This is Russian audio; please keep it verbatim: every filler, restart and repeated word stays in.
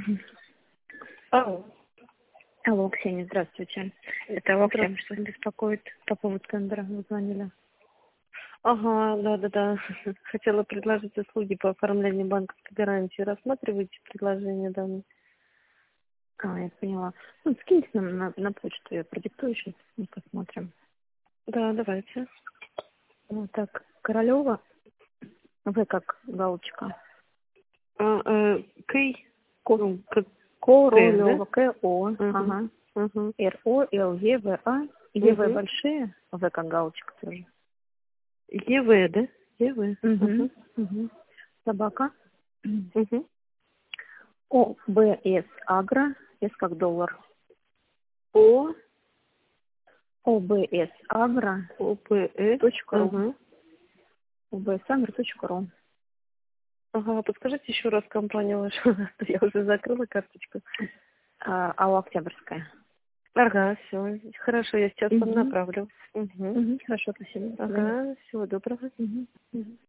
Алло. Алло, Ксения, здравствуйте. Это Октябрьская беспокоит по поводу тендера. Вы звонили. Ага, да-да-да. Хотела предложить услуги по оформлению банковской гарантии. Рассматриваете предложение данное? А, я поняла. Ну, скиньте нам на, на почту, я продиктую сейчас, мы посмотрим. Да, давайте. Вот так, Королева, В как галочка. А, э, Кей. Ко, Ну, как Королева, да? К, О, Угу. ага. Угу. Р, О, Л, Е, В, А. Е, В Угу. большие, В как галочка тоже. ЕВ, да? ЕВ. Угу. Угу. Угу. Собака. Угу. О, Б, С, Агро, С как доллар. О, О, Б, С, Агро, ОПС. точка ру. Ага. О, Б, С, Агро, точка ру. Ага, подскажите еще раз компанию вашу. Я уже закрыла карточку. А, Алло, Октябрьская. Ага, все. Хорошо, я сейчас вам Угу. направлю. Угу. Угу. Хорошо, спасибо. До свидания. Ага, всего доброго. Угу. Угу.